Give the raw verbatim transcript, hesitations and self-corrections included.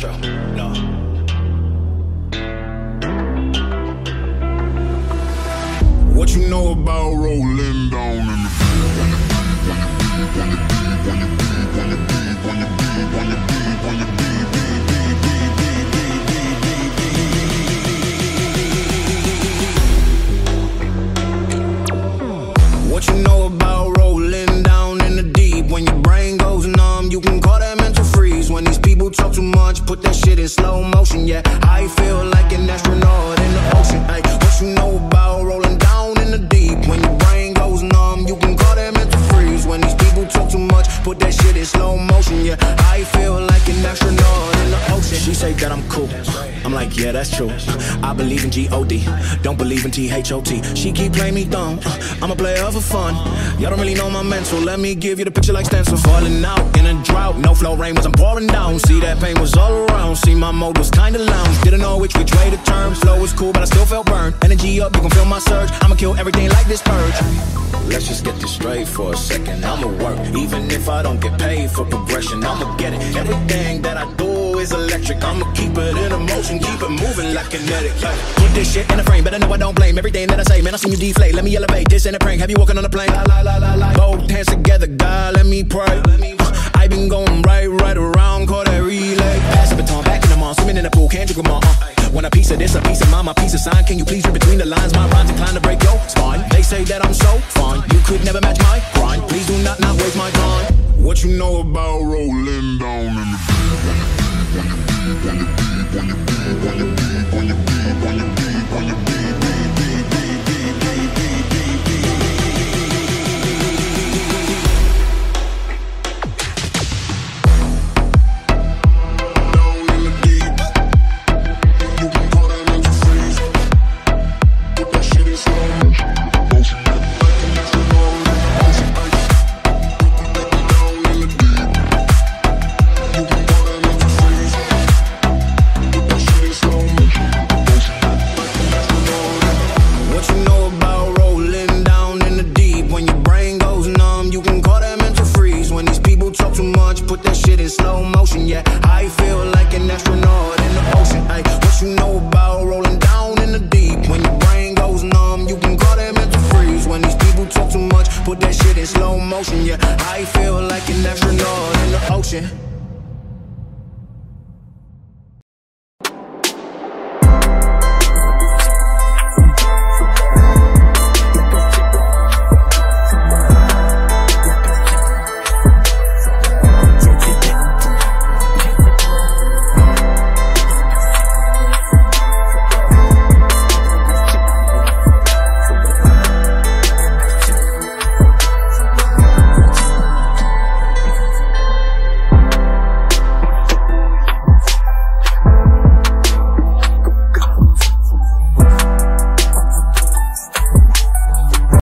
true. No. What you know about rolling down in the deep? When you deep, when you deep, when you deep, when you deep, when you deep, when you deep, when you deep, What you know about rolling down in the deep? When your brain goes numb, you can call that mental freeze. When these people talk too much, put that shit in slow motion. Yeah, I feel like an astronaut in the ocean. Ay, what you know about rolling down in the deep? When your brain goes numb, you can call that mental freeze. When these people talk too much, put that shit in slow motion. Yeah, I feel like an astronaut in the ocean. She say that I'm cool. I'm like, yeah, that's true. I believe in G O D, don't believe in T H O T. She keep playing me dumb, I'm a player for fun. Y'all don't really know my mental, let me give you the picture like stencil. Falling out in a drought, no flow rain was I'm pouring down. See that pain was all around, see my mode was kinda lounge. Didn't know which which way to turn, flow was cool but I still felt burned. Energy up, you can feel my surge, I'ma kill everything like this purge. Let's just get this straight for a second, I'ma work. Even if I don't get paid for progression, I'ma get it. Everything that I do is electric, I'ma keep it in motion, keep it moving like kinetic. Like, put this shit in a frame, better know I don't blame everything that I say. Man, I seen you deflate, let me elevate. This ain't a prank, have you walking on a plane? La la la la la. Both hands together, God, let me pray. uh, I been going right, right around, call that relay. Pass the baton, back in the mall, swimming in the pool, can't drink them all. uh. Want a piece of this, a piece of mine, my piece of sign. Can you please read between the lines? My rhymes inclined to break your spine. They say that I'm so fine, you could never match my grind. Please do not, not waste my time. What you know about rolling down in the deep? When you deep, when you deep, when you deep, when you deep, when you deep, when you deep, when you deep, when you deep. Put that shit in slow motion, yeah. I feel like an astronaut in the ocean. Ay, what you know about rolling down in the deep? When your brain goes numb, you can call that mental freeze. When these people talk too much, put that shit in slow motion, yeah. I feel like an astronaut in the